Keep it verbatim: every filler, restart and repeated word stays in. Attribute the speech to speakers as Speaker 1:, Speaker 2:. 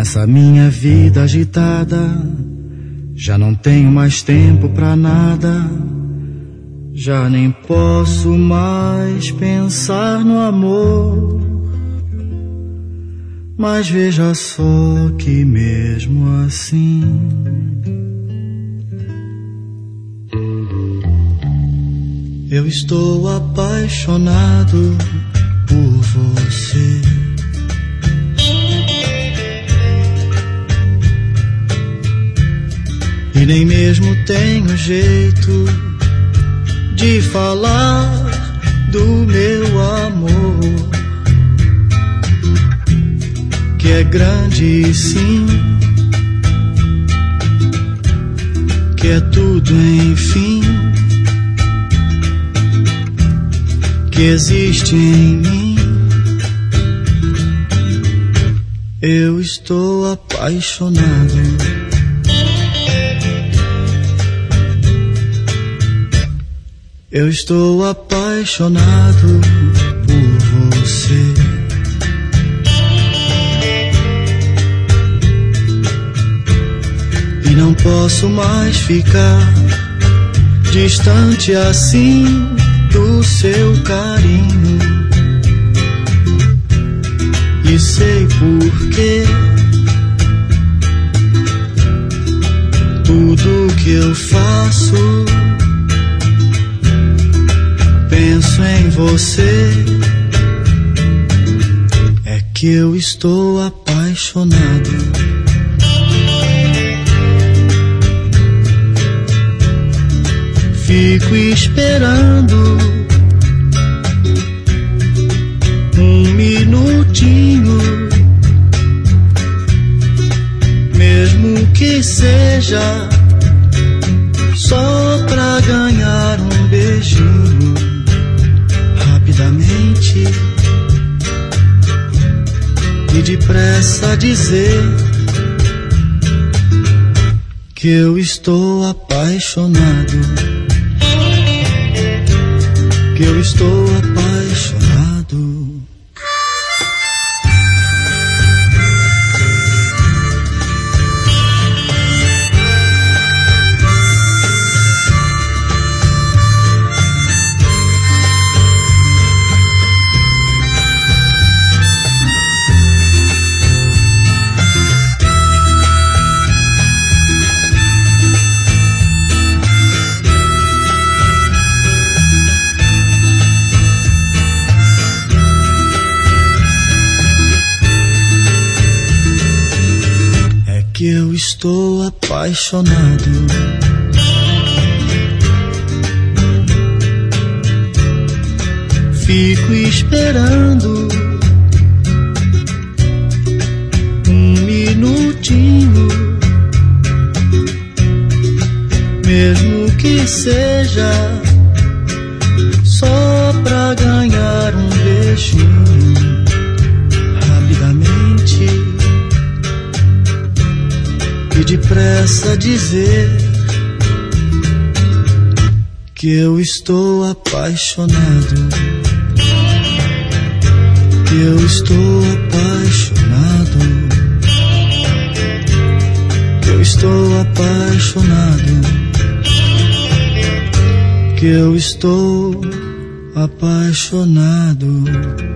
Speaker 1: Nessa minha vida agitada, já não tenho mais tempo pra nada. Já nem posso mais pensar no amor. Mas veja só que mesmo assim eu estou apaixonado por você. E nem mesmo tenho jeito de falar do meu amor, que é grande sim, que é tudo enfim, que existe em mim. Eu estou apaixonado. Eu estou apaixonado por você. E não posso mais ficar distante assim do seu carinho. E sei porquê. Tudo que eu faço, penso em você. É que eu estou apaixonado. Fico esperando um minutinho, mesmo que seja só pra ganhar um beijinho. Rapidamente e depressa dizer que eu estou apaixonado, que eu estou apaixonado. Que eu estou apaixonado. Fico esperando um minutinho, mesmo que seja só pra ganhar um beijinho. Rapidamente e depressa dizer que eu estou apaixonado, que eu estou apaixonado, que eu estou apaixonado, que eu estou apaixonado.